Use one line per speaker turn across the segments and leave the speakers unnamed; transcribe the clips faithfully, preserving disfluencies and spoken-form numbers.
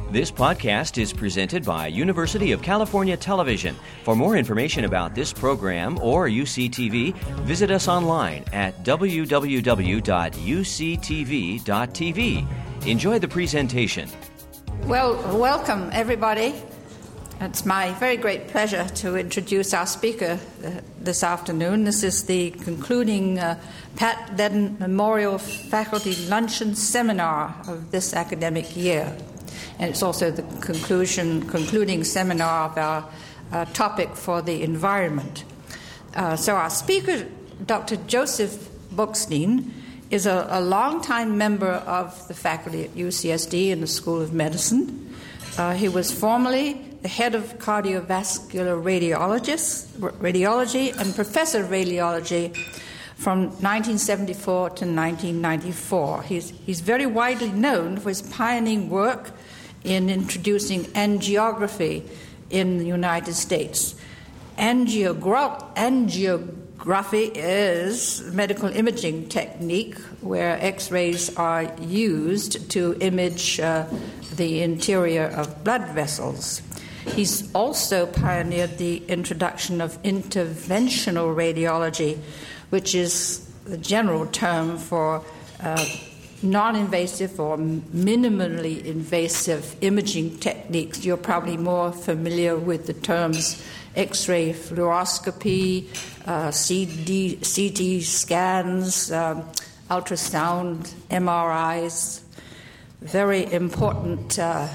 This podcast is presented by University of California Television. For more information about this program or U C T V, visit us online at w w w dot u c t v dot t v. Enjoy the presentation.
Well, welcome, everybody. It's my very great pleasure to introduce our speaker uh, this afternoon. This is the concluding uh, Pat Ledden Memorial Faculty Luncheon Seminar of this academic year. And it's also the conclusion, concluding seminar of our uh, topic for the environment. Uh, so our speaker, Doctor Joseph Bookstein, is a, a longtime member of the faculty at U C S D in the School of Medicine. Uh, he was formerly the head of cardiovascular radiologist, radiology and professor of radiology from nineteen seventy-four to nineteen ninety-four. He's, he's very widely known for his pioneering work in introducing angiography in the United States. Angiogra- angiography is a medical imaging technique where X-rays are used to image uh, the interior of blood vessels. He's also pioneered the introduction of interventional radiology, which is the general term for uh, non-invasive or minimally invasive imaging techniques. You're probably more familiar with the terms X-ray fluoroscopy, uh, C D, C T scans, um, ultrasound, M R Is, very important uh,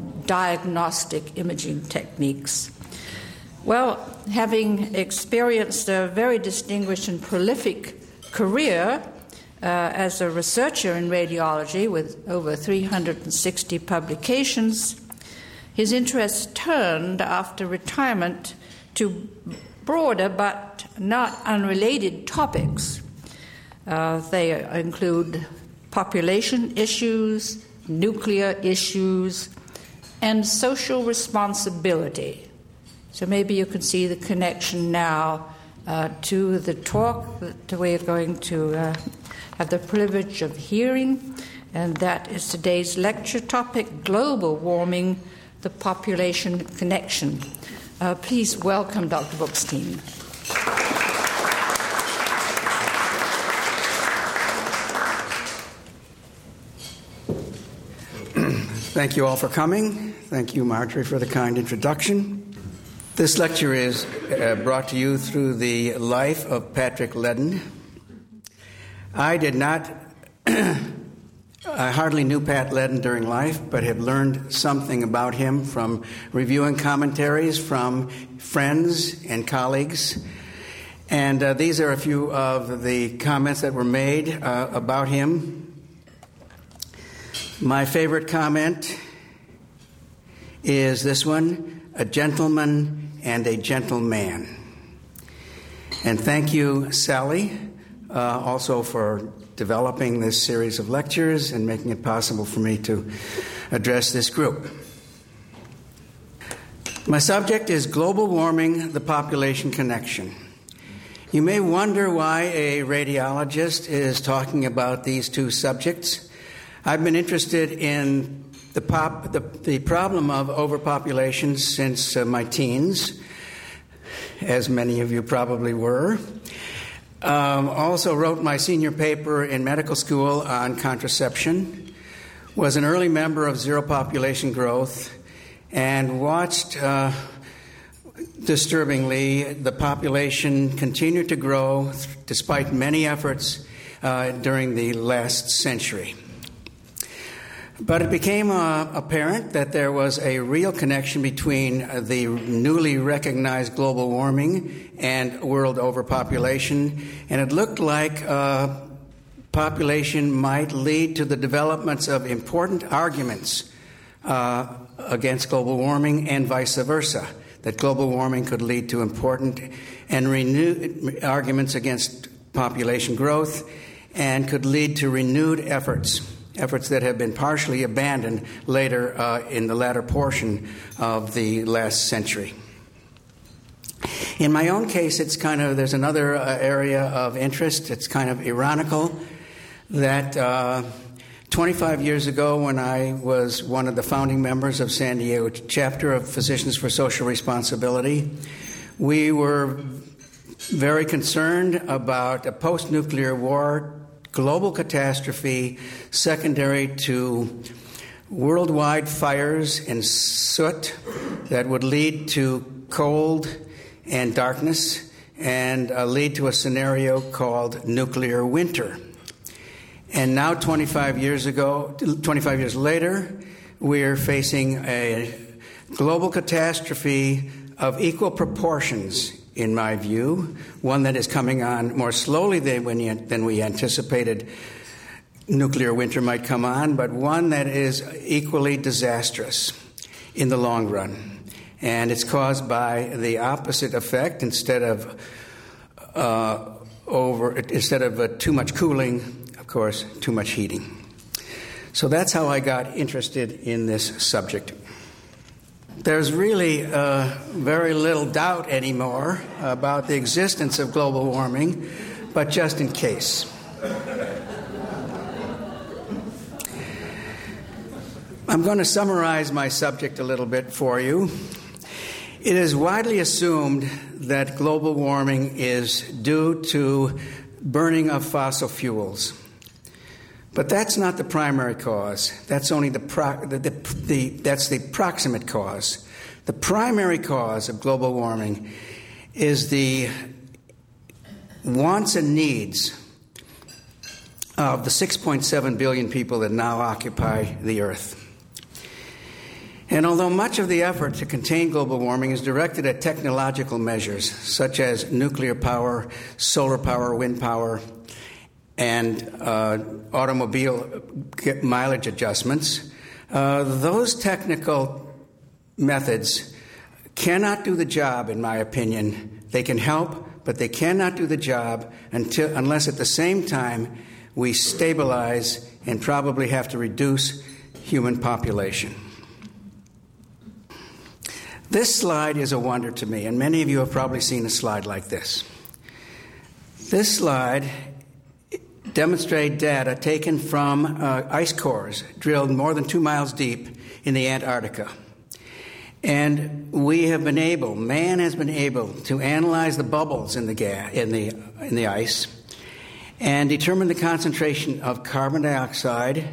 diagnostic imaging techniques. Well, having experienced a very distinguished and prolific career Uh, as a researcher in radiology with over three hundred sixty publications, his interests turned after retirement to broader but not unrelated topics. Uh, they include population issues, nuclear issues, and social responsibility. So maybe you can see the connection now uh, to the talk that we're going to uh, have the privilege of hearing, and that is today's lecture topic, Global Warming, the Population Connection. Uh, please welcome Doctor Bookstein.
Thank you all for coming. Thank you, Marjorie, for the kind introduction. This lecture is uh, brought to you through the life of Patrick Ledden. I did not, I hardly knew Pat Ledden during life, but have learned something about him from reviewing commentaries from friends and colleagues. And uh, these are a few of the comments that were made uh, about him. My favorite comment is this one: a gentleman and a gentleman. And thank you, Sally, Uh, also for developing this series of lectures and making it possible for me to address this group. My subject is global warming, the population connection. You may wonder why a radiologist is talking about these two subjects. I've been interested in the, pop, the, the problem of overpopulation since uh, my teens, as many of you probably were. Um, also wrote my senior paper in medical school on contraception, was an early member of Zero Population Growth, and watched, uh, disturbingly, the population continue to grow despite many efforts uh, during the last century. But it became uh, apparent that there was a real connection between uh, the newly recognized global warming and world overpopulation, and it looked like uh, population might lead to the developments of important arguments uh, against global warming and vice versa, that global warming could lead to important and renewed arguments against population growth and could lead to renewed efforts. efforts that have been partially abandoned later uh, in the latter portion of the last century. In my own case, it's kind of, there's another uh, area of interest. It's kind of ironical that uh, twenty-five years ago, when I was one of the founding members of San Diego chapter of Physicians for Social Responsibility, we were very concerned about a post-nuclear war global catastrophe secondary to worldwide fires and soot that would lead to cold and darkness and uh, lead to a scenario called nuclear winter. And now, twenty-five years ago, twenty-five years later, we're facing a global catastrophe of equal proportions, in my view, one that is coming on more slowly than, when, than we anticipated nuclear winter might come on, but one that is equally disastrous in the long run. And it's caused by the opposite effect. Instead of uh, over, instead of uh, too much cooling, of course, too much heating. So that's how I got interested in this subject. There's really uh, very little doubt anymore about the existence of global warming, but just in case. I'm going to summarize my subject a little bit for you. It is widely assumed that global warming is due to burning of fossil fuels. But that's not the primary cause. That's only the, pro- the, the, the that's the proximate cause. The primary cause of global warming is the wants and needs of the six point seven billion people that now occupy the Earth. And although much of the effort to contain global warming is directed at technological measures, such as nuclear power, solar power, wind power, and uh, automobile mileage adjustments, uh, those technical methods cannot do the job, in my opinion. They can help, but they cannot do the job until, unless at the same time we stabilize and probably have to reduce human population. This slide is a wonder to me, and many of you have probably seen a slide like this. This slide demonstrate data taken from uh, ice cores drilled more than two miles deep in the Antarctica. And we have been able, man has been able to analyze the bubbles in the gas, in the in the ice and determine the concentration of carbon dioxide.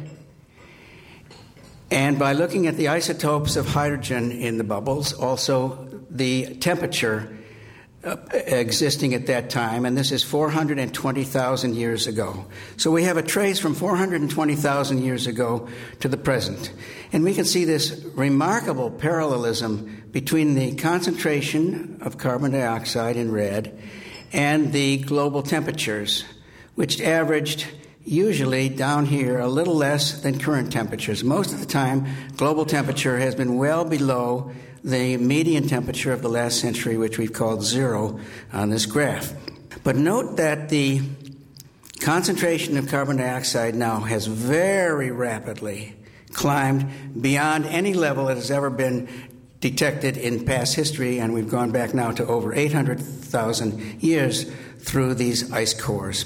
And by looking at the isotopes of hydrogen in the bubbles, also the temperature Uh, existing at that time, and this is four hundred twenty thousand years ago. So we have a trace from four hundred twenty thousand years ago to the present. And we can see this remarkable parallelism between the concentration of carbon dioxide in red and the global temperatures, which averaged usually down here a little less than current temperatures. Most of the time, global temperature has been well below the median temperature of the last century, which we've called zero on this graph. But note that the concentration of carbon dioxide now has very rapidly climbed beyond any level that has ever been detected in past history, and we've gone back now to over eight hundred thousand years through these ice cores.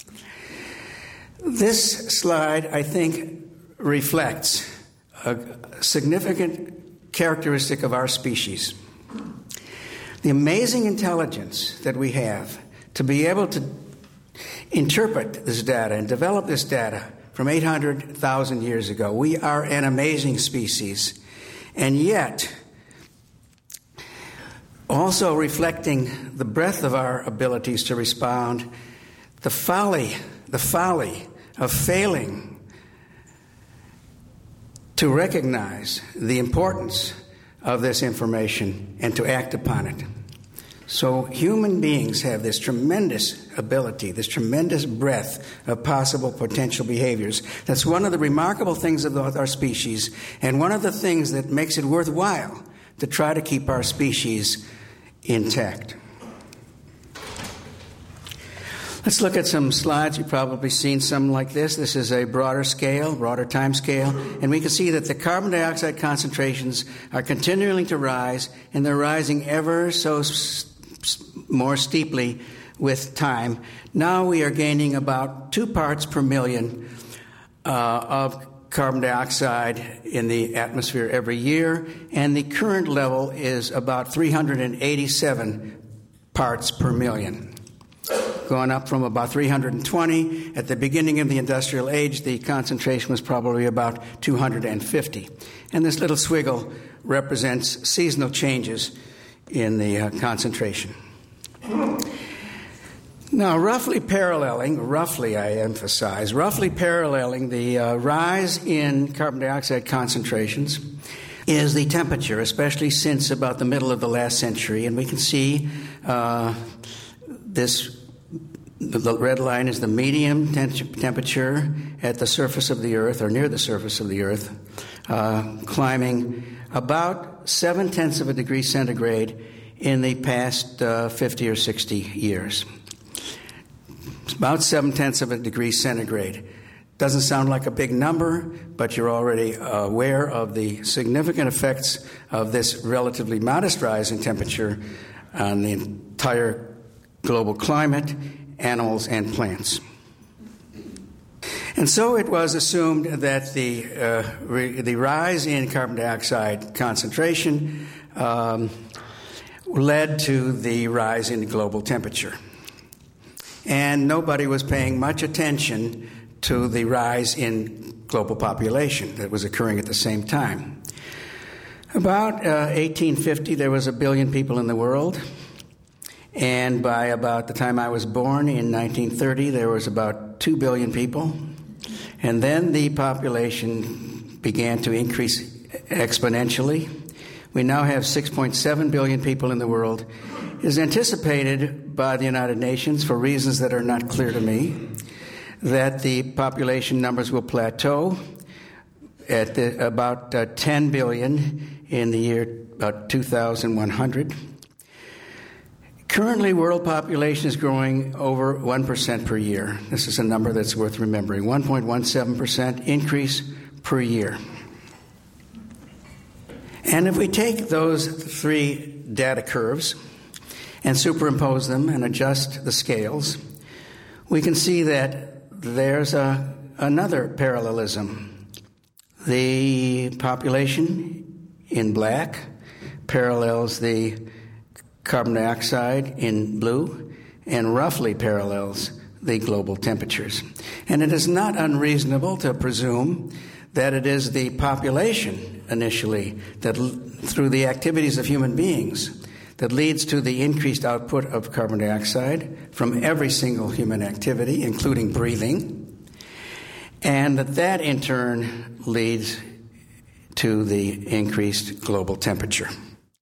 This slide, I think, reflects a significant characteristic of our species. The amazing intelligence that we have to be able to interpret this data and develop this data from eight hundred thousand years ago. We are an amazing species. And yet, also reflecting the breadth of our abilities to respond, the folly, the folly of failing to recognize the importance of this information and to act upon it. So human beings have this tremendous ability, this tremendous breadth of possible potential behaviors. That's one of the remarkable things about our species, and one of the things that makes it worthwhile to try to keep our species intact. Let's look at some slides. You've probably seen some like this. This is a broader scale, broader time scale, and we can see that the carbon dioxide concentrations are continuing to rise, and they're rising ever so s- more steeply with time. Now we are gaining about two parts per million uh, of carbon dioxide in the atmosphere every year, and the current level is about three hundred eighty-seven parts per million, going up from about three hundred twenty. At the beginning of the industrial age, the concentration was probably about two hundred fifty. And this little swiggle represents seasonal changes in the uh, concentration. Now, roughly paralleling, roughly I emphasize, roughly paralleling the uh, rise in carbon dioxide concentrations is the temperature, especially since about the middle of the last century. And we can see uh, this, the red line is the medium temp- temperature at the surface of the Earth, or near the surface of the Earth, uh, climbing about seven-tenths of a degree centigrade in the past uh, fifty or sixty years. About seven-tenths of a degree centigrade. Doesn't sound like a big number, but you're already aware of the significant effects of this relatively modest rise in temperature on the entire global climate, animals, and plants. And so it was assumed that the, uh, re- the rise in carbon dioxide concentration um, led to the rise in global temperature. And nobody was paying much attention to the rise in global population that was occurring at the same time. About uh, eighteen fifty, there was a billion people in the world. And by about the time I was born in nineteen thirty, there was about two billion people. And then the population began to increase exponentially. We now have six point seven billion people in the world. It is anticipated by the United Nations, for reasons that are not clear to me, that the population numbers will plateau at the, about uh, ten billion in the year about two thousand one hundred. Currently, world population is growing over one percent per year. This is a number that's worth remembering. one point one seven percent increase per year. And if we take those three data curves and superimpose them and adjust the scales, we can see that there's a, another parallelism. The population in black parallels the carbon dioxide in blue and roughly parallels the global temperatures. And it is not unreasonable to presume that it is the population initially that, through the activities of human beings, that leads to the increased output of carbon dioxide from every single human activity, including breathing, and that that in turn leads to the increased global temperature.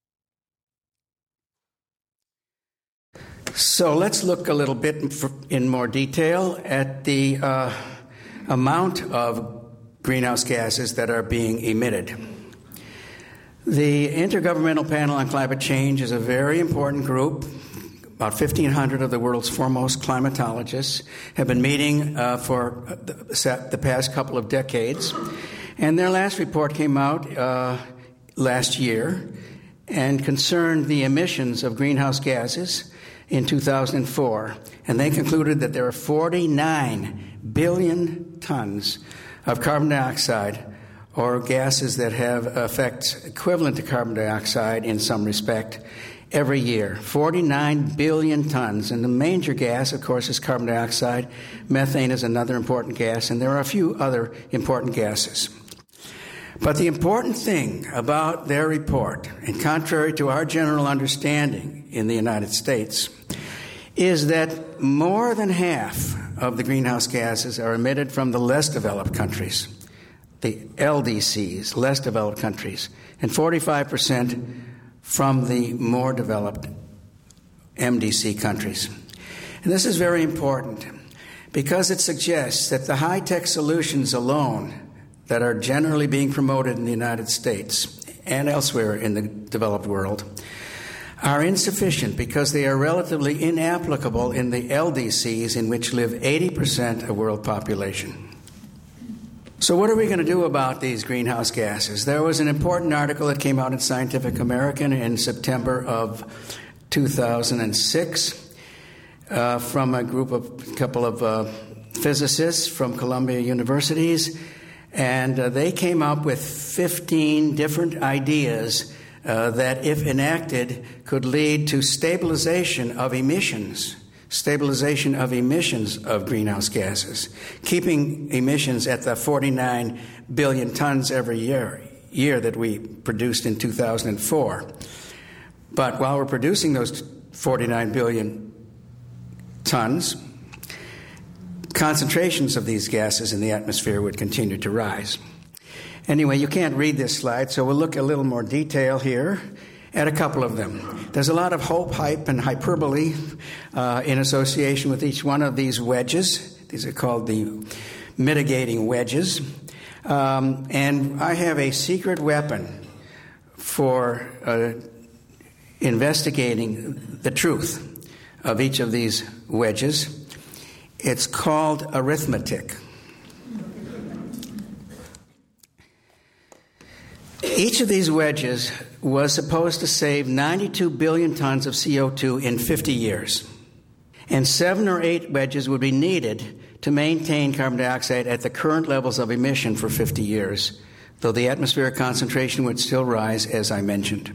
So let's look a little bit in more detail at the uh, amount of greenhouse gases that are being emitted. The Intergovernmental Panel on Climate Change is a very important group. About fifteen hundred of the world's foremost climatologists have been meeting uh, for the, the past couple of decades. And their last report came out uh, last year and concerned the emissions of greenhouse gases in two thousand four. And they concluded that there are forty-nine billion tons of carbon dioxide, or gases that have effects equivalent to carbon dioxide in some respect, every year. forty-nine billion tons. And the major gas, of course, is carbon dioxide. Methane is another important gas, and there are a few other important gases. But the important thing about their report, and contrary to our general understanding in the United States, is that more than half of the greenhouse gases are emitted from the less developed countries, the L D Cs, less developed countries, and forty-five percent from the more developed M D C countries. And this is very important because it suggests that the high-tech solutions alone that are generally being promoted in the United States and elsewhere in the developed world are insufficient because they are relatively inapplicable in the L D Cs, in which live eighty percent of world population. So what are we going to do about these greenhouse gases? There was an important article that came out in Scientific American in September of two thousand six uh, from a group of a couple of uh, physicists from Columbia universities, and uh, they came up with fifteen different ideas uh, that, if enacted, could lead to stabilization of emissions, stabilization of emissions of greenhouse gases, keeping emissions at the forty-nine billion tons every year, year that we produced in two thousand four. But while we're producing those forty-nine billion tons, concentrations of these gases in the atmosphere would continue to rise. Anyway, you can't read this slide, so we'll look a little more detail here at a couple of them. There's a lot of hope, hype, and hyperbole uh, in association with each one of these wedges. These are called the mitigating wedges. Um, and I have a secret weapon for uh, investigating the truth of each of these wedges. It's called arithmetic. Each of these wedges was supposed to save ninety-two billion tons of C O two in fifty years. And seven or eight wedges would be needed to maintain carbon dioxide at the current levels of emission for fifty years, though the atmospheric concentration would still rise, as I mentioned.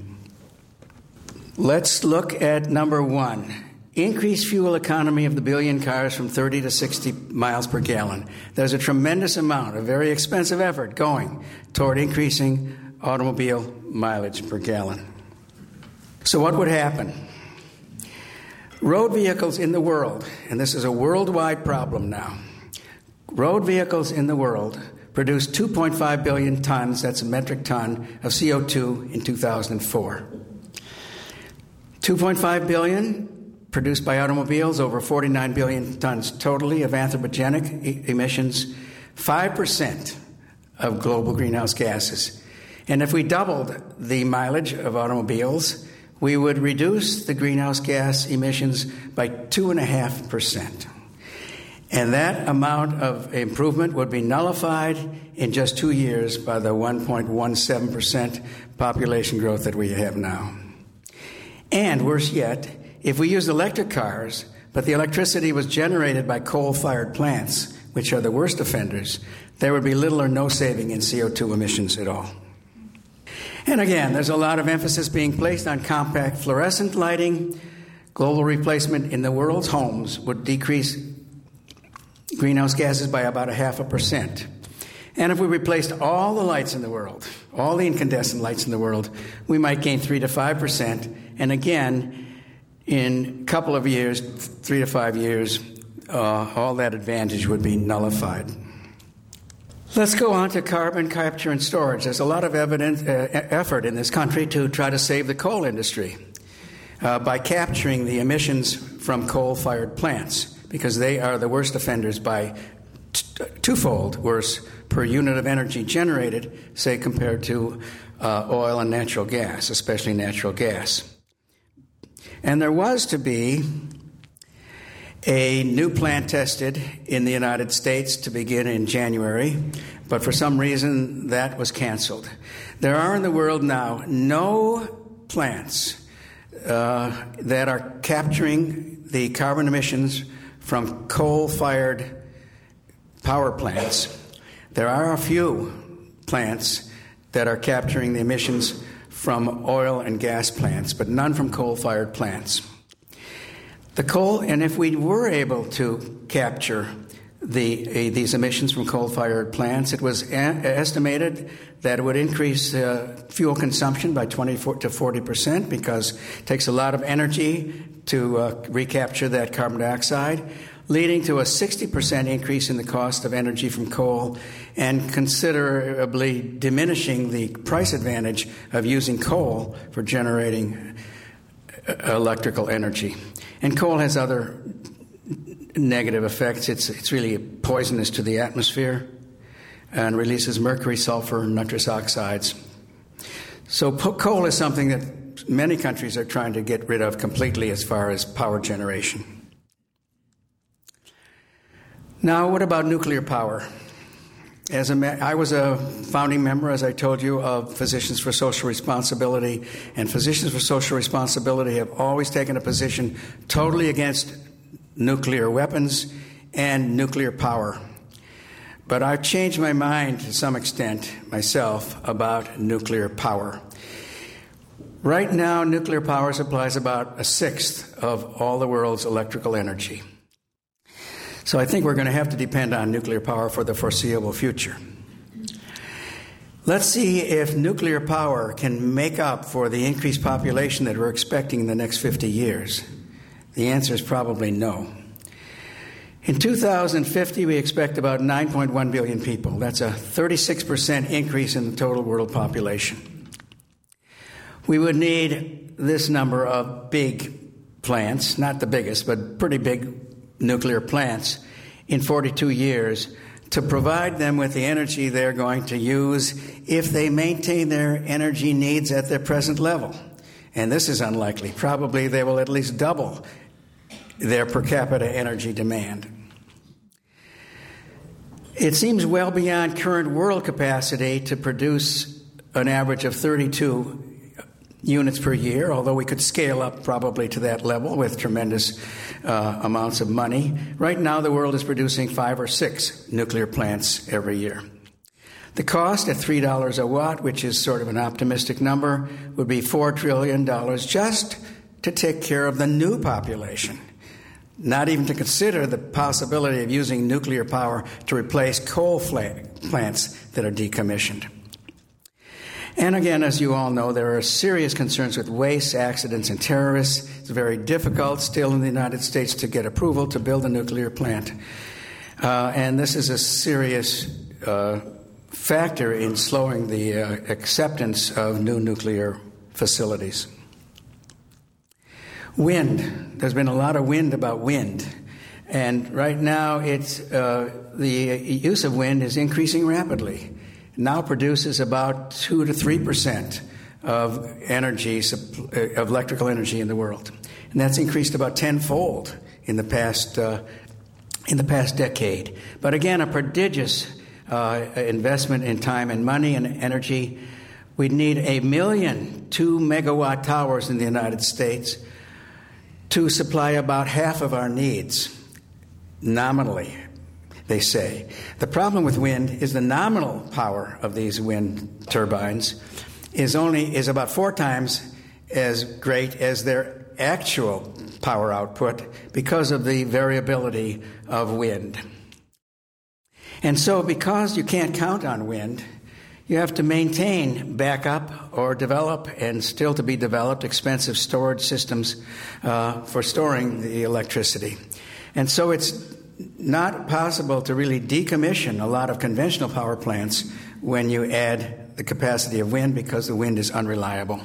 Let's look at number one. Increased fuel economy of the billion cars from thirty to sixty miles per gallon. There's a tremendous amount of very expensive effort going toward increasing automobile mileage per gallon. So what would happen? Road vehicles in the world, and this is a worldwide problem now, road vehicles in the world produce two point five billion tons, that's a metric ton, of C O two in two thousand four. two point five billion produced by automobiles, over forty-nine billion tons totally of anthropogenic e- emissions, five percent of global greenhouse gases. And if we doubled the mileage of automobiles, we would reduce the greenhouse gas emissions by two point five percent. And that amount of improvement would be nullified in just two years by the one point one seven percent population growth that we have now. And worse yet, if we used electric cars, but the electricity was generated by coal-fired plants, which are the worst offenders, there would be little or no saving in C O two emissions at all. And again, there's a lot of emphasis being placed on compact fluorescent lighting. Global replacement in the world's homes would decrease greenhouse gases by about a half a percent. And if we replaced all the lights in the world, all the incandescent lights in the world, we might gain three to five percent. And again, in a couple of years, three to five years, uh, all that advantage would be nullified. Let's go on to carbon capture and storage. There's a lot of evidence, uh, effort in this country to try to save the coal industry uh, by capturing the emissions from coal-fired plants, because they are the worst offenders by t- twofold worse per unit of energy generated, say, compared to uh, oil and natural gas, especially natural gas. And there was to be a new plant tested in the United States to begin in January, but for some reason that was canceled. There are in the world now no plants uh, that are capturing the carbon emissions from coal-fired power plants. There are a few plants that are capturing the emissions from oil and gas plants, but none from coal-fired plants. The coal, and if we were able to capture the uh, these emissions from coal-fired plants, it was a- estimated that it would increase uh, fuel consumption by twenty to forty percent, because it takes a lot of energy to uh, recapture that carbon dioxide, leading to a sixty percent increase in the cost of energy from coal and considerably diminishing the price advantage of using coal for generating electrical energy. And coal has other negative effects. It's, it's really poisonous to the atmosphere and releases mercury, sulfur, and nitrous oxides. So po- coal is something that many countries are trying to get rid of completely as far as power generation. Now, what about nuclear power? As a, I was a founding member, as I told you, of Physicians for Social Responsibility, and Physicians for Social Responsibility have always taken a position totally against nuclear weapons and nuclear power. But I've changed my mind to some extent myself about nuclear power. Right now, nuclear power supplies about a sixth of all the world's electrical energy. So I think we're going to have to depend on nuclear power for the foreseeable future. Let's see if nuclear power can make up for the increased population that we're expecting in the next fifty years. The answer is probably no. In two thousand fifty, we expect about nine point one billion people. That's a thirty-six percent increase in the total world population. We would need this number of big plants, not the biggest, but pretty big nuclear plants in forty-two years to provide them with the energy they're going to use if they maintain their energy needs at their present level. And this is unlikely. Probably they will at least double their per capita energy demand. It seems well beyond current world capacity to produce an average of thirty-two units per year, although we could scale up probably to that level with tremendous uh, amounts of money. Right now, the world is producing five or six nuclear plants every year. The cost at three dollars a watt, which is sort of an optimistic number, would be four trillion dollars just to take care of the new population, not even to consider the possibility of using nuclear power to replace coal plants that are decommissioned. And again, as you all know, there are serious concerns with waste, accidents, and terrorists. It's very difficult still in the United States to get approval to build a nuclear plant. Uh, and this is a serious uh, factor in slowing the uh, acceptance of new nuclear facilities. Wind. There's been a lot of wind about wind. And right now, it's, uh, the use of wind is increasing rapidly. Now produces about two to three percent of energy, of electrical energy in the world, and that's increased about tenfold in the past uh, in the past decade. But again, a prodigious uh, investment in time and money and energy. We'd need a million two megawatt towers in the United States to supply about half of our needs, nominally, they say. The problem with wind is the nominal power of these wind turbines is only is about four times as great as their actual power output because of the variability of wind. And so because you can't count on wind, you have to maintain backup or develop, and still to be developed, expensive storage systems uh, for storing the electricity. And so it's not possible to really decommission a lot of conventional power plants when you add the capacity of wind because the wind is unreliable.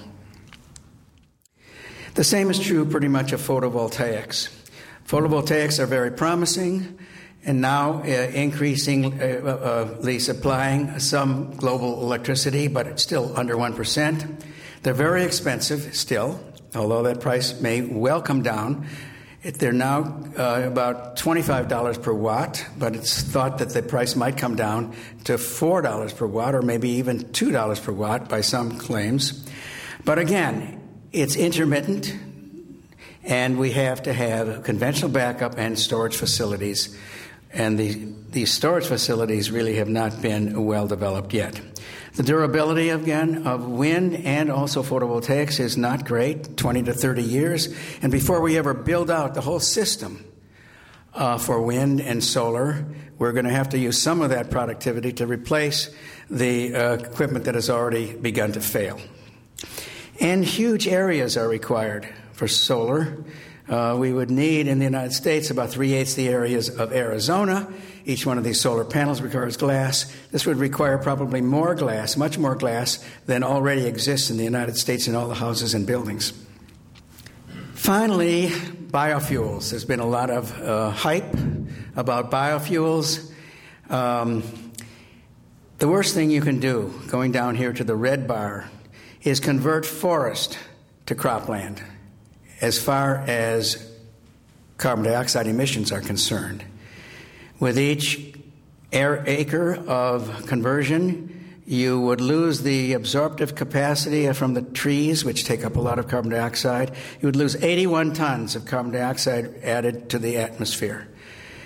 The same is true pretty much of photovoltaics. Photovoltaics are very promising and now uh, increasingly uh, uh, supplying some global electricity, but it's still under one percent. They're very expensive still, although that price may well come down. They're now uh, about twenty-five dollars per watt, but it's thought that the price might come down to four dollars per watt or maybe even two dollars per watt by some claims. But again, it's intermittent, and we have to have conventional backup and storage facilities. And the, these storage facilities really have not been well developed yet. The durability, again, of wind and also photovoltaics is not great, twenty to thirty years. And before we ever build out the whole system uh, for wind and solar, we're going to have to use some of that productivity to replace the uh, equipment that has already begun to fail. And huge areas are required for solar. Uh, we would need in the United States about three-eighths the areas of Arizona. Each one of these solar panels requires glass. This would require probably more glass, much more glass, than already exists in the United States in all the houses and buildings. Finally, biofuels. There's been a lot of uh, hype about biofuels. Um, the worst thing you can do, going down here to the red bar, is convert forest to cropland as far as carbon dioxide emissions are concerned. With each acre of conversion, you would lose the absorptive capacity from the trees, which take up a lot of carbon dioxide. You would lose eighty-one tons of carbon dioxide added to the atmosphere.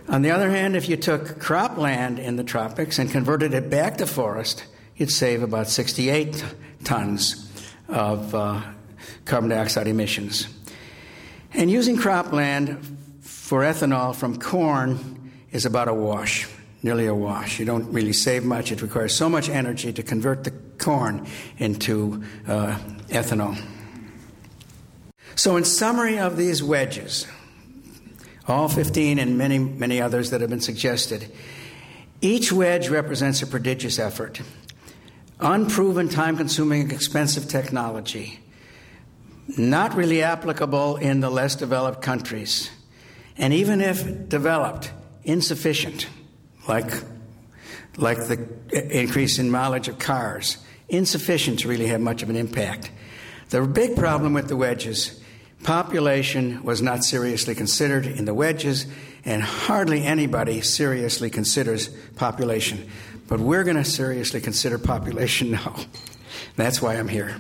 On the other hand, if you took cropland in the tropics and converted it back to forest, you'd save about sixty-eight tons of uh, carbon dioxide emissions. And using cropland for ethanol from corn is about a wash, nearly a wash. You don't really save much. It requires so much energy to convert the corn into uh, ethanol. So in summary of these wedges, all fifteen and many, many others that have been suggested, each wedge represents a prodigious effort. Unproven, time-consuming, expensive technology, not really applicable in the less developed countries, and even if developed, insufficient, like, like the increase in mileage of cars, insufficient to really have much of an impact. The big problem with the wedges, population was not seriously considered in the wedges, and hardly anybody seriously considers population. But we're going to seriously consider population now. That's why I'm here.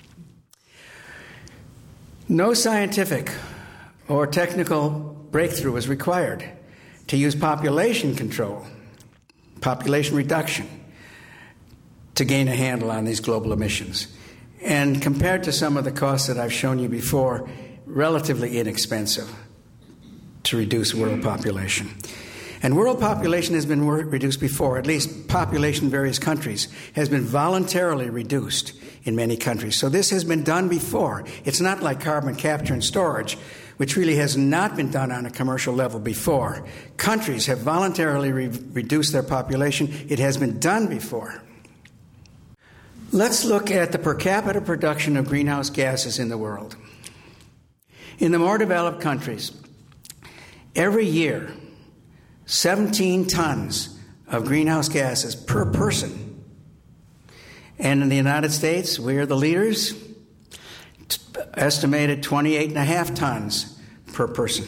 No scientific or technical breakthrough is required to use population control, population reduction, to gain a handle on these global emissions. And compared to some of the costs that I've shown you before, relatively inexpensive to reduce world population. And world population has been reduced before, at least population in various countries has been voluntarily reduced in many countries. So this has been done before. It's not like carbon capture and storage, which really has not been done on a commercial level before. Countries have voluntarily re- reduced their population. It has been done before. Let's look at the per capita production of greenhouse gases in the world. In the more developed countries, every year, seventeen tons of greenhouse gases per person. And in the United States, we are the leaders, t- estimated twenty-eight and a half tons per person.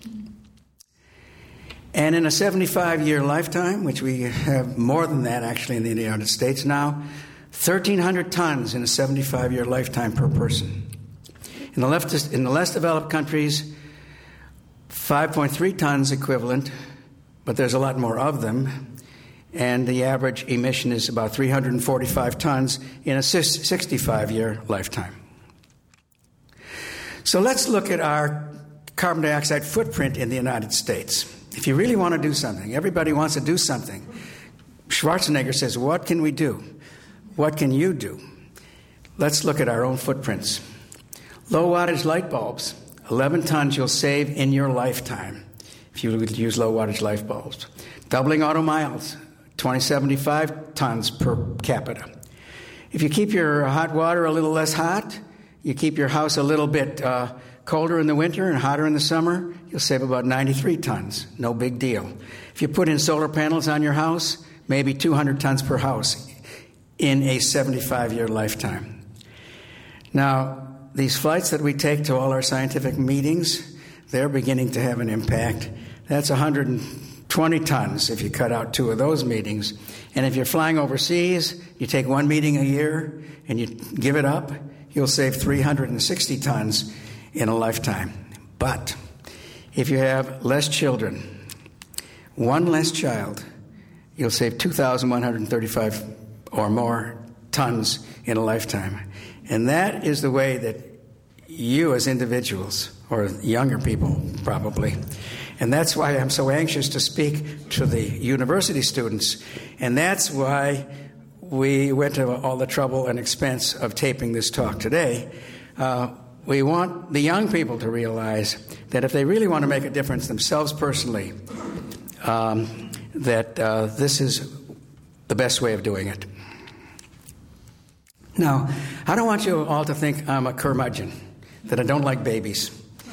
And in a seventy-five-year lifetime, which we have more than that actually in the United States now, thirteen hundred tons in a seventy-five-year lifetime per person. In the, leftist, in the less developed countries, five point three tons equivalent, but there's a lot more of them, and the average emission is about three hundred forty-five tons in a sixty-five-year lifetime. So let's look at our carbon dioxide footprint in the United States. If you really want to do something, everybody wants to do something. Schwarzenegger says, what can we do? What can you do? Let's look at our own footprints. Low wattage light bulbs, eleven tons you'll save in your lifetime if you would use low wattage light bulbs. Doubling auto miles, twenty seventy-five tons per capita. If you keep your hot water a little less hot, you keep your house a little bit uh, colder in the winter and hotter in the summer, you'll save about ninety-three tons. No big deal. If you put in solar panels on your house, maybe two hundred tons per house in a seventy-five-year lifetime. Now, these flights that we take to all our scientific meetings, they're beginning to have an impact. That's one hundred twenty tons if you cut out two of those meetings. And if you're flying overseas, you take one meeting a year and you give it up, you'll save three hundred sixty tons in a lifetime. But if you have less children, one less child, you'll save two thousand one hundred thirty-five or more tons in a lifetime. And that is the way that you as individuals, or younger people probably, and that's why I'm so anxious to speak to the university students, and that's why we went to all the trouble and expense of taping this talk today. Uh, we want the young people to realize that if they really want to make a difference themselves personally, um, that uh, this is the best way of doing it. Now, I don't want you all to think I'm a curmudgeon, that I don't like babies.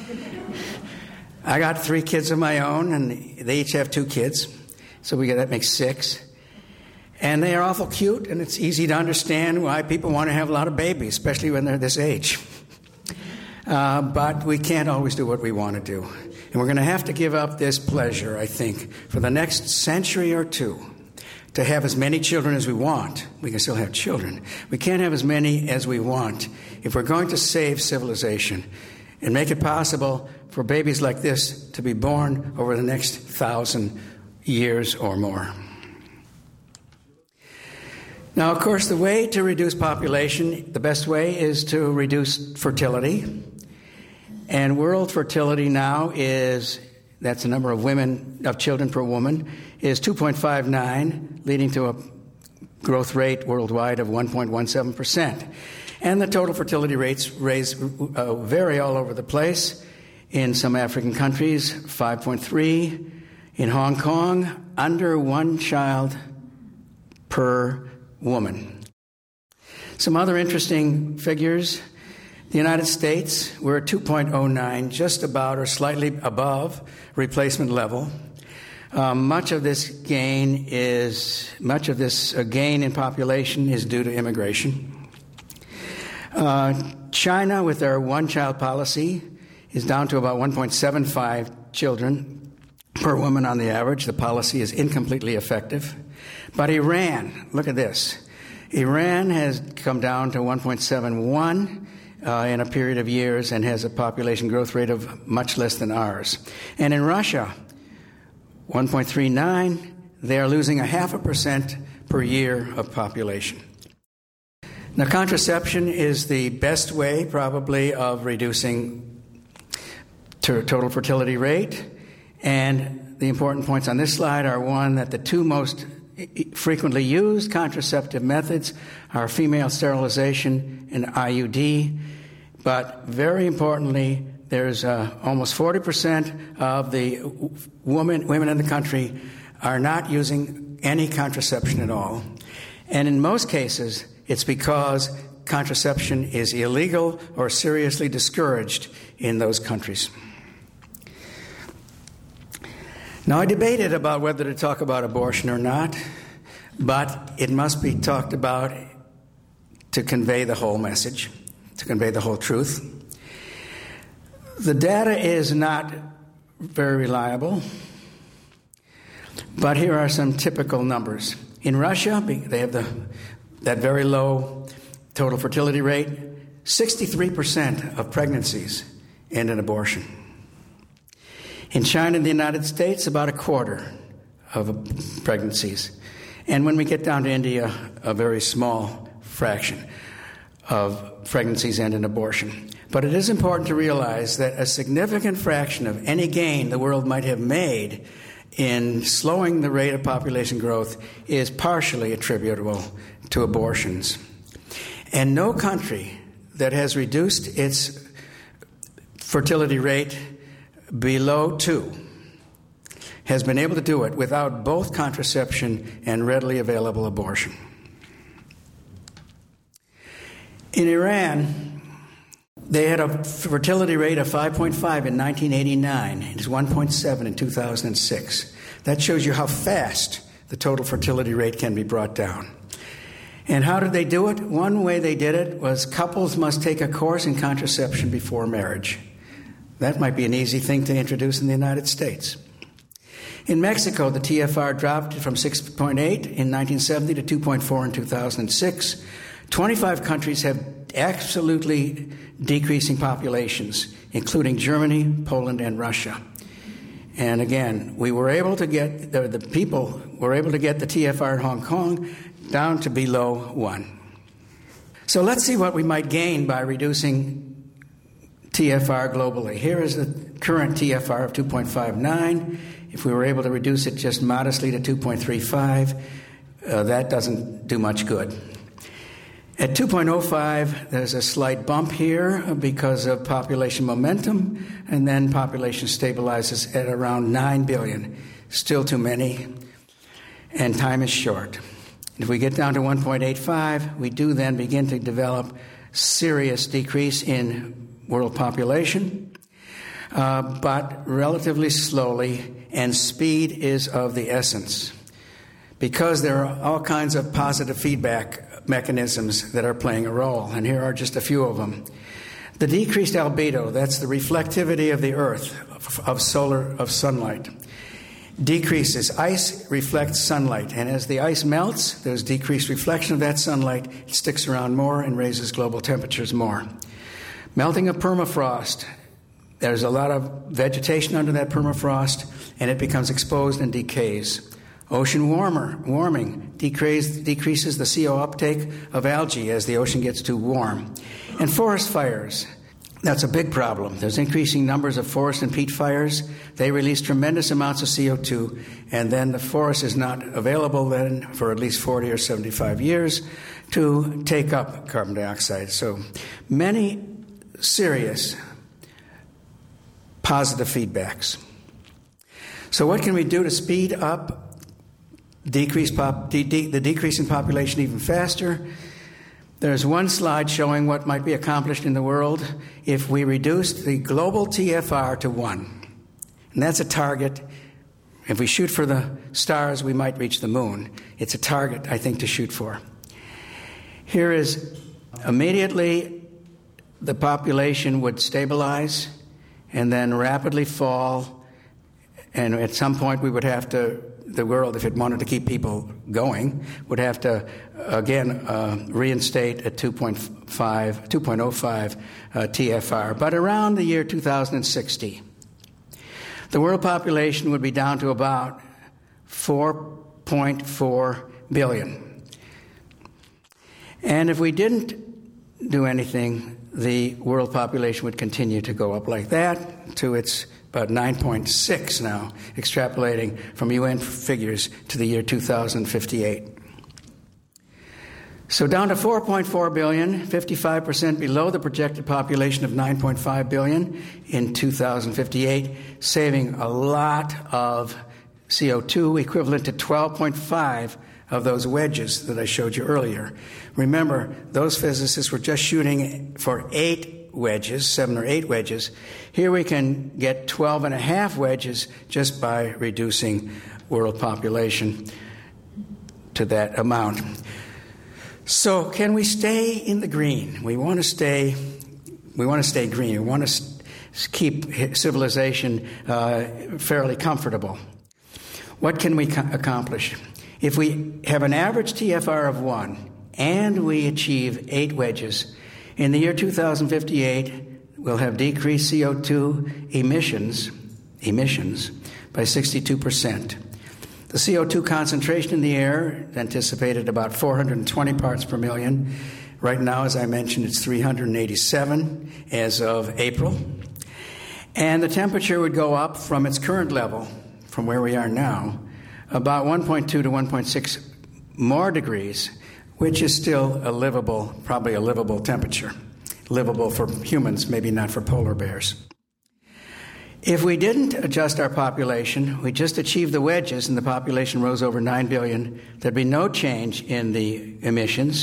I got three kids of my own, and they each have two kids, so we get, that makes six. And they are awful cute, and it's easy to understand why people want to have a lot of babies, especially when they're this age. Uh, but we can't always do what we want to do. And we're going to have to give up this pleasure, I think, for the next century or two, to have as many children as we want. We can still have children. We can't have as many as we want if we're going to save civilization. and make it possible for babies like this to be born over the next thousand years or more. Now, of course, the way to reduce population, the best way is to reduce fertility. And world fertility now is, that's the number of women, of children per woman, is two point five nine, leading to a growth rate worldwide of one point one seven percent. And the total fertility rates raise, uh, vary all over the place. In some African countries, five point three. In Hong Kong, under one child per woman. Some other interesting figures. The United States, we're at two point oh nine, just about or slightly above replacement level. Um, much of this gain is, much of this uh, gain in population is due to immigration. Uh, China, with their one-child policy, is down to about one point seven five children per woman on the average. The policy is incompletely effective. But Iran, look at this. Iran has come down to one point seven one uh, in a period of years and has a population growth rate of much less than ours. And in Russia, one point three nine, they are losing a half a percent per year of population. Now, contraception is the best way, probably, of reducing to total fertility rate. And the important points on this slide are, one, that the two most frequently used contraceptive methods are female sterilization and I U D. But very importantly, there's uh, almost forty percent of the women, women in the country are not using any contraception at all. And in most cases, it's because contraception is illegal or seriously discouraged in those countries. Now, I debated about whether to talk about abortion or not, but it must be talked about to convey the whole message, to convey the whole truth. The data is not very reliable, but here are some typical numbers. In Russia, they have the that very low total fertility rate. sixty-three percent of pregnancies end in abortion. In China and the United States, about a quarter of pregnancies. And when we get down to India, a very small fraction of pregnancies end in abortion. But it is important to realize that a significant fraction of any gain the world might have made in slowing the rate of population growth is partially attributable to abortions. And no country that has reduced its fertility rate below two has been able to do it without both contraception and readily available abortion. In Iran, they had a fertility rate of five point five in nineteen eighty-nine. It is one point seven in two thousand six. That shows you how fast the total fertility rate can be brought down. And how did they do it? One way they did it was couples must take a course in contraception before marriage. That might be an easy thing to introduce in the United States. In Mexico, the T F R dropped from six point eight in nineteen seventy to two point four in two thousand six. twenty-five countries have absolutely decreasing populations, including Germany, Poland, and Russia. And again, we were able to get, the, the people were able to get the T F R in Hong Kong down to below one. So let's see what we might gain by reducing T F R globally. Here is the current T F R of two point five nine. If we were able to reduce it just modestly to two point three five, uh, that doesn't do much good. At two point oh five, there's a slight bump here because of population momentum, and then population stabilizes at around nine billion. Still too many, and time is short. If we get down to one point eight five, we do then begin to develop serious decrease in world population, uh, but relatively slowly, and speed is of the essence, because there are all kinds of positive feedback mechanisms that are playing a role, and here are just a few of them. The decreased albedo, that's the reflectivity of the Earth, of, of solar, of sunlight, decreases. Ice reflects sunlight, and as the ice melts, there's decreased reflection of that sunlight. It sticks around more and raises global temperatures more. Melting of permafrost There's a lot of vegetation under that permafrost, and it becomes exposed and decays. Ocean warmer, warming decrease, decreases the C O uptake of algae as the ocean gets too warm. And forest fires, that's a big problem. There's increasing numbers of forest and peat fires. They release tremendous amounts of C O two, and then the forest is not available then for at least forty or seventy-five years to take up carbon dioxide. So many serious positive feedbacks. So what can we do to speed up decrease pop, de- de- the decrease in population even faster? There's one slide showing what might be accomplished in the world if we reduced the global T F R to one. And that's a target. If we shoot for the stars, we might reach the moon. It's a target, I think, to shoot for. Here is immediately the population would stabilize and then rapidly fall. And at some point we would have to, the world, if it wanted to keep people going, would have to, again, uh, reinstate a two point five, two point oh five uh, T F R. But around the year two thousand sixty, the world population would be down to about four point four billion. And if we didn't do anything, the world population would continue to go up like that to its about nine point six now, extrapolating from U N figures to the year two thousand fifty-eight. So down to four point four billion, fifty-five percent below the projected population of nine point five billion in two thousand fifty-eight, saving a lot of C O two, equivalent to twelve point five of those wedges that I showed you earlier. Remember, those physicists were just shooting for eight wedges, seven or eight wedges. Here we can get twelve and a half wedges just by reducing world population to that amount. So can we stay in the green? We want to stay, we want to stay green. We want to keep civilization uh, fairly comfortable. What can we co- accomplish? If we have an average T F R of one and we achieve eight wedges, in the year two thousand fifty-eight, we'll have decreased C O two emissions, emissions by sixty-two percent. The C O two concentration in the air anticipated about four hundred twenty parts per million. Right now, as I mentioned, it's three hundred eighty-seven as of April. And the temperature would go up from its current level, from where we are now, about one point two to one point six more degrees, which is still a livable, probably a livable temperature. Livable for humans, maybe not for polar bears. If we didn't adjust our population, we just achieved the wedges and the population rose over nine billion, there'd be no change in the emissions.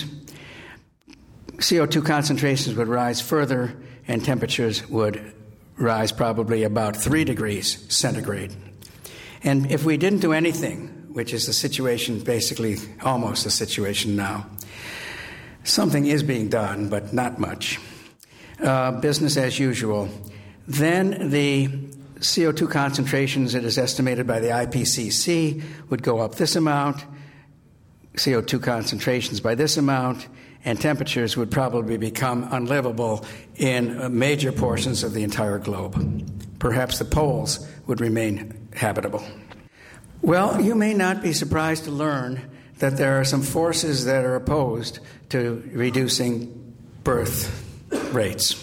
C O two concentrations would rise further and temperatures would rise probably about three degrees centigrade. And if we didn't do anything, which is the situation, basically almost the situation now, something is being done, but not much. Uh, business as usual. Then the C O two concentrations, it is estimated by the I P C C, would go up this amount, C O two concentrations by this amount, and temperatures would probably become unlivable in major portions of the entire globe. Perhaps the poles would remain habitable. Well, you may not be surprised to learn that there are some forces that are opposed to reducing birth rates.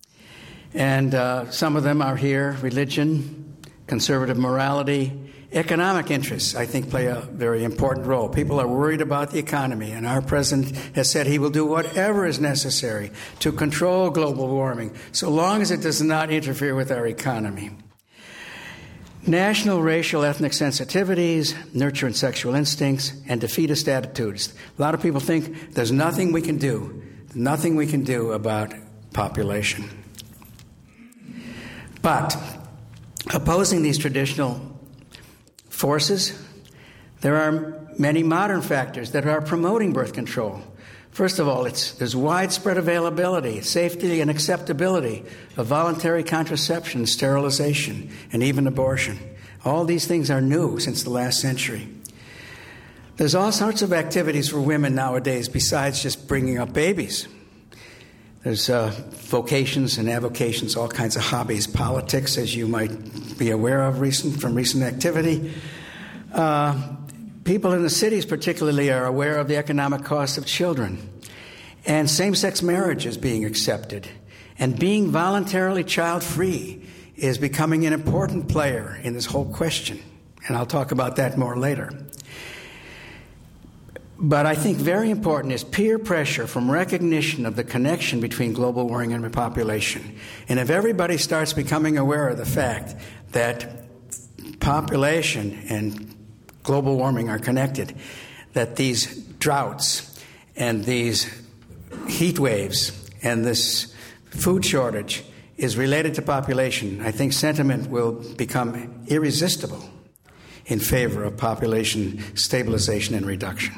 And uh, some of them are here: religion, conservative morality, economic interests, I think, play a very important role. People are worried about the economy, and our president has said he will do whatever is necessary to control global warming, so long as it does not interfere with our economy. National, racial, ethnic sensitivities, nurture and sexual instincts, and defeatist attitudes. A lot of people think there's nothing we can do, nothing we can do about population. But opposing these traditional forces, there are many modern factors that are promoting birth control. First of all, it's, there's widespread availability, safety, and acceptability of voluntary contraception, sterilization, and even abortion. All these things are new since the last century. There's all sorts of activities for women nowadays besides just bringing up babies. There's uh, vocations and avocations, all kinds of hobbies, politics, as you might be aware of recent from recent activity. Uh, people in the cities particularly are aware of the economic cost of children. And same-sex marriage is being accepted. And being voluntarily child-free is becoming an important player in this whole question. And I'll talk about that more later. But I think very important is peer pressure from recognition of the connection between global warming and population. And if everybody starts becoming aware of the fact that population and global warming are connected, that these droughts and these heat waves and this food shortage is related to population, I think sentiment will become irresistible in favor of population stabilization and reduction.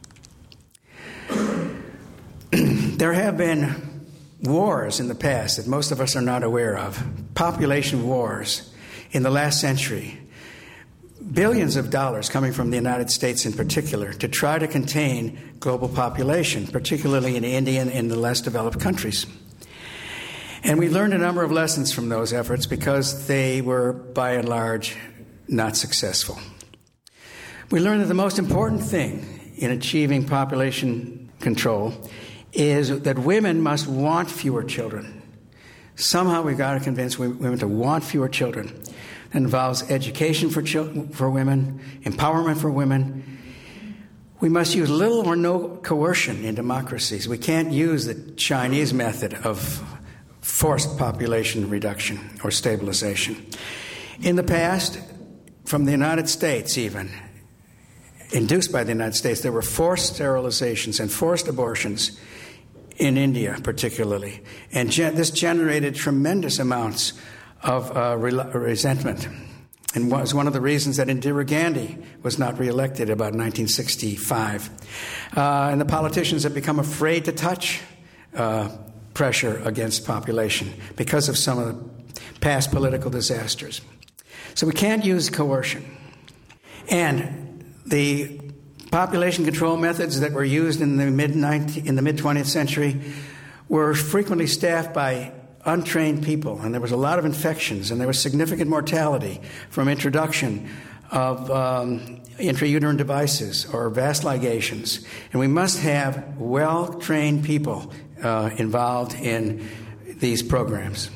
There have been wars in the past that most of us are not aware of, population wars in the last century. Billions of dollars coming from the United States in particular to try to contain global population, particularly in India and in the less developed countries. And we learned a number of lessons from those efforts because they were, by and large, not successful. We learned that the most important thing in achieving population control is that women must want fewer children. Somehow we've got to convince women to want fewer children. It involves education for children, for women, empowerment for women. We must use little or no coercion in democracies. We can't use the Chinese method of forced population reduction or stabilization. In the past, from the United States even, induced by the United States, there were forced sterilizations and forced abortions in India particularly. And gen- this generated tremendous amounts of uh, re- resentment. And was one of the reasons that Indira Gandhi was not reelected about nineteen sixty-five. Uh, and the politicians have become afraid to touch uh, pressure against population because of some of the past political disasters. So we can't use coercion. And the population control methods that were used in the mid in the mid twentieth century were frequently staffed by untrained people, and there was a lot of infections, and there was significant mortality from introduction of um, intrauterine devices or vast ligations. And we must have well-trained people uh, involved in these programs.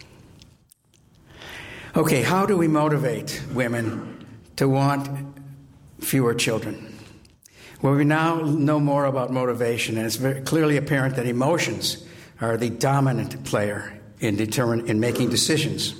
Okay, how do we motivate women to want fewer children? Well, we now know more about motivation, and it's very clearly apparent that emotions are the dominant player in determine, in making decisions.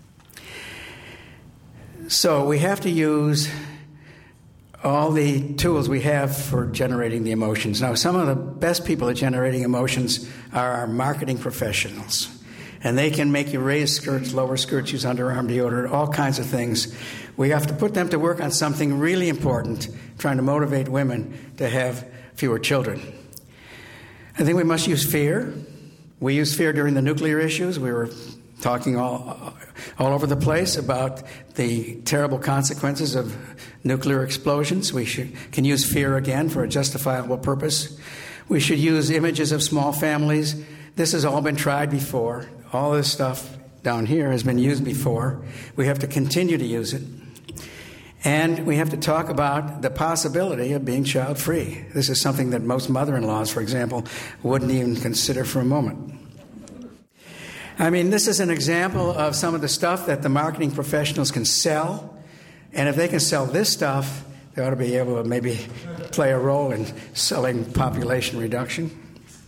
So we have to use all the tools we have for generating the emotions. Now, some of the best people at generating emotions are our marketing professionals. And they can make you raise skirts, lower skirts, use underarm deodorant, all kinds of things. We have to put them to work on something really important, trying to motivate women to have fewer children. I think we must use fear. We used fear during the nuclear issues. We were talking all, all over the place about the terrible consequences of nuclear explosions. We should, can use fear again for a justifiable purpose. We should use images of small families. This has all been tried before. All this stuff down here has been used before. We have to continue to use it. And we have to talk about the possibility of being child-free. This is something that most mother-in-laws, for example, wouldn't even consider for a moment. I mean, this is an example of some of the stuff that the marketing professionals can sell. And if they can sell this stuff, they ought to be able to maybe play a role in selling population reduction.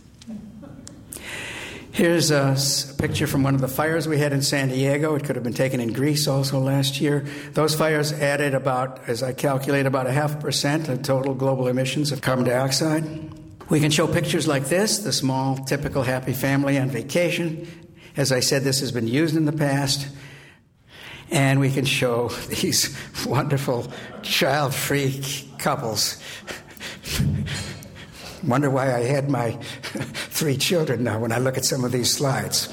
Here's a picture from one of the fires we had in San Diego. It could have been taken in Greece also last year. Those fires added about, as I calculate, about a half percent of total global emissions of carbon dioxide. We can show pictures like this, the small, typical happy family on vacation. As I said, this has been used in the past. And we can show these wonderful child-free couples. Wonder why I had my three children now when I look at some of these slides.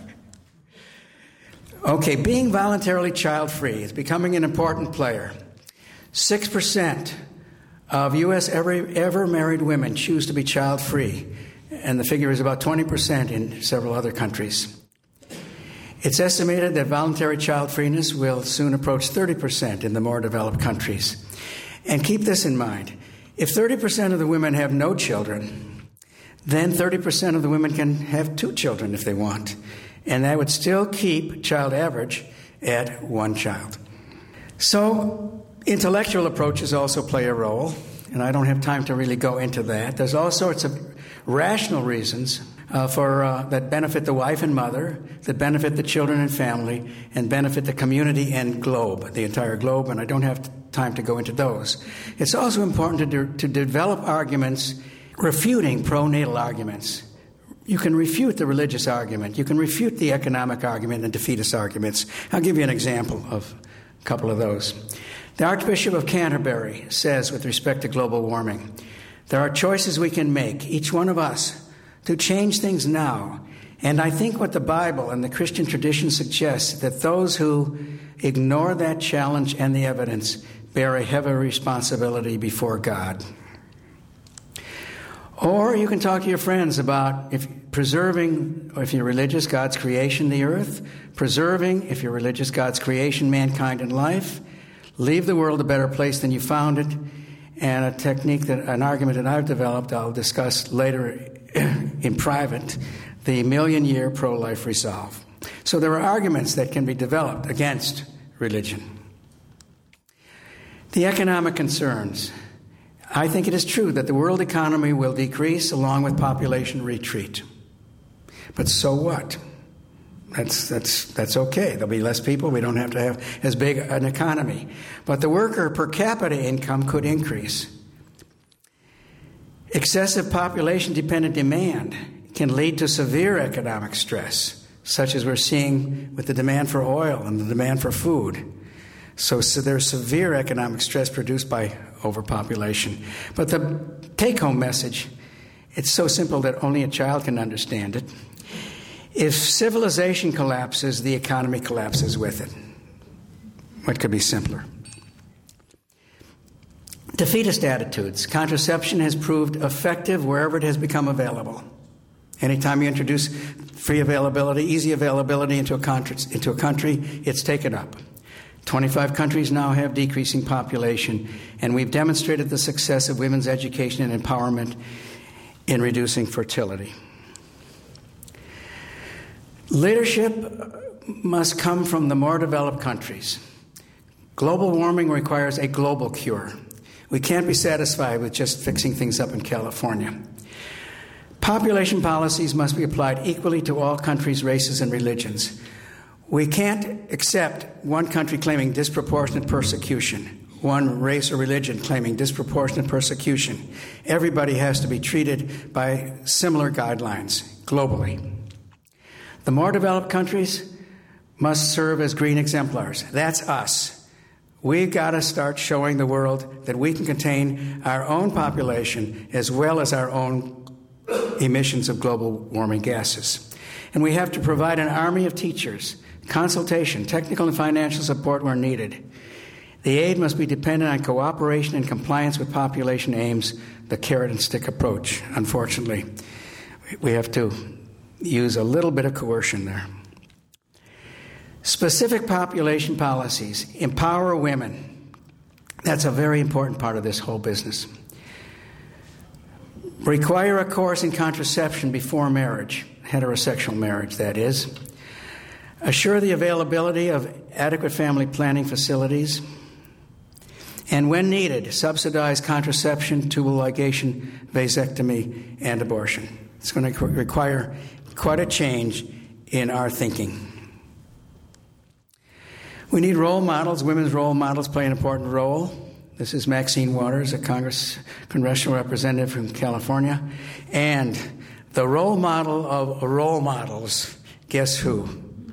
Okay, being voluntarily child-free is becoming an important player. Six percent of U S ever, ever married women choose to be child-free. and the figure is about twenty percent in several other countries. It's estimated that voluntary child freeness will soon approach thirty percent in the more developed countries. And keep this in mind. If thirty percent of the women have no children, then thirty percent of the women can have two children if they want. And that would still keep child average at one child. So intellectual approaches also play a role, and I don't have time to really go into that. There's all sorts of rational reasons uh, for uh, that benefit the wife and mother, that benefit the children and family, and benefit the community and globe, the entire globe, and I don't have time to go into those. It's also important to, de- to develop arguments refuting pronatal arguments. You can refute the religious argument. You can refute the economic argument and defeatist arguments. I'll give you an example of a couple of those. The Archbishop of Canterbury says, with respect to global warming, there are choices we can make, each one of us, to change things now. And I think what the Bible and the Christian tradition suggests, that those who ignore that challenge and the evidence bear a heavy responsibility before God. Or you can talk to your friends about if preserving, if you're religious, God's creation, the earth, preserving, if you're religious, God's creation, mankind, and life, leave the world a better place than you found it, and a technique, that an argument that I've developed, I'll discuss later in private, the million-year pro-life resolve. So there are arguments that can be developed against religion. The economic concerns. I think it is true that the world economy will decrease along with population retreat. But so what? That's that's that's okay. There'll be less people. We don't have to have as big an economy. But the worker per capita income could increase. Excessive population-dependent demand can lead to severe economic stress, such as we're seeing with the demand for oil and the demand for food. So, so there's severe economic stress produced by overpopulation. But the take-home message, it's so simple that only a child can understand it. If civilization collapses, the economy collapses with it. What could be simpler? Defeatist attitudes. Contraception has proved effective wherever it has become available. Anytime you introduce free availability, easy availability into a country, into a country, it's taken up. twenty-five countries now have decreasing population, and we've demonstrated the success of women's education and empowerment in reducing fertility. Leadership must come from the more developed countries. Global warming requires a global cure. We can't be satisfied with just fixing things up in California. Population policies must be applied equally to all countries, races, and religions. We can't accept one country claiming disproportionate persecution, one race or religion claiming disproportionate persecution. Everybody has to be treated by similar guidelines globally. The more developed countries must serve as green exemplars. That's us. We've got to start showing the world that we can contain our own population as well as our own emissions of global warming gases. And we have to provide an army of teachers, consultation, technical and financial support where needed. The aid must be dependent on cooperation and compliance with population aims, the carrot and stick approach. Unfortunately, we have to use a little bit of coercion there. Specific population policies. Empower women. That's a very important part of this whole business. Require a course in contraception before marriage, heterosexual marriage, that is. Assure the availability of adequate family planning facilities. And when needed, subsidize contraception, tubal ligation, vasectomy, and abortion. It's going to require quite a change in our thinking. We need role models. Women's role models play an important role. This is Maxine Waters, a Congress congressional representative from California. And the role model of role models, guess who?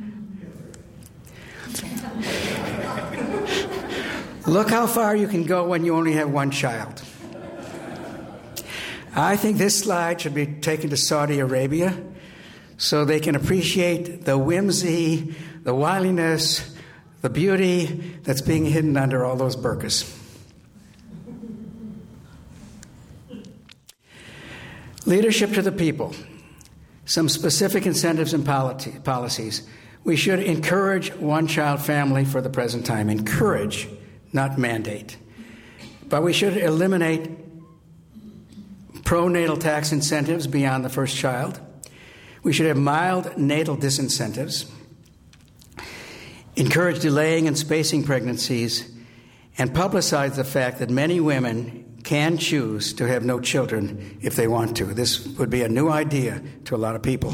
Look how far you can go when you only have one child. I think this slide should be taken to Saudi Arabia so they can appreciate the whimsy, the wiliness, the beauty that's being hidden under all those burqas. Leadership to the people. Some specific incentives and politi- policies. We should encourage one-child family for the present time. Encourage, not mandate. But we should eliminate pro-natal tax incentives beyond the first child. We should have mild natal disincentives. Encourage delaying and spacing pregnancies, and publicize the fact that many women can choose to have no children if they want to. This would be a new idea to a lot of people.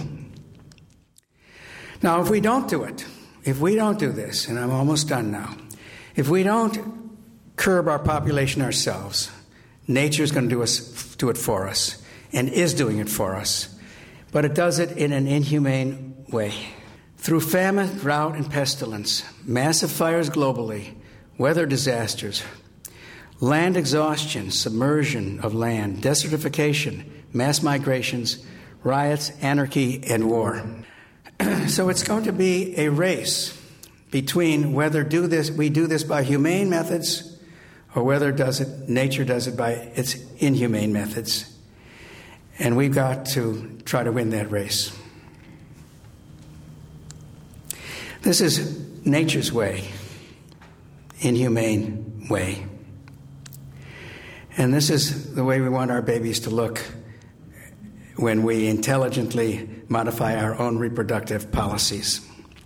Now, if we don't do it, if we don't do this, and I'm almost done now, if we don't curb our population ourselves, nature's going to do, us, do it for us, and is doing it for us, but it does it in an inhumane way. Through famine, drought, and pestilence, massive fires globally, weather disasters, land exhaustion, submersion of land, desertification, mass migrations, riots, anarchy, and war. So it's going to be a race between whether do this, we do this by humane methods or whether does it, nature does it by its inhumane methods. And we've got to try to win that race. This is nature's way, inhumane way. And this is the way we want our babies to look when we intelligently modify our own reproductive policies.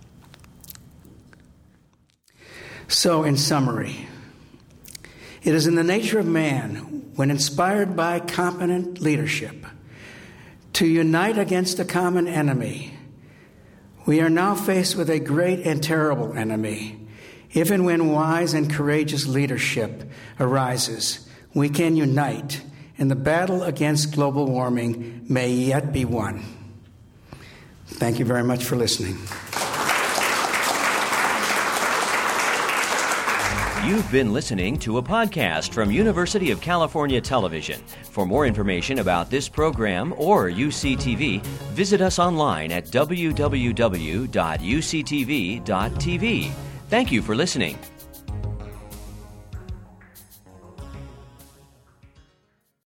So, in summary, it is in the nature of man, when inspired by competent leadership, to unite against a common enemy. We are now faced with a great and terrible enemy. If and when wise and courageous leadership arises, we can unite, and the battle against global warming may yet be won. Thank you very much for listening.
You've been listening to a podcast from University of California Television. For more information about this program or U C T V, visit us online at w w w dot u c t v dot t v. Thank you for listening.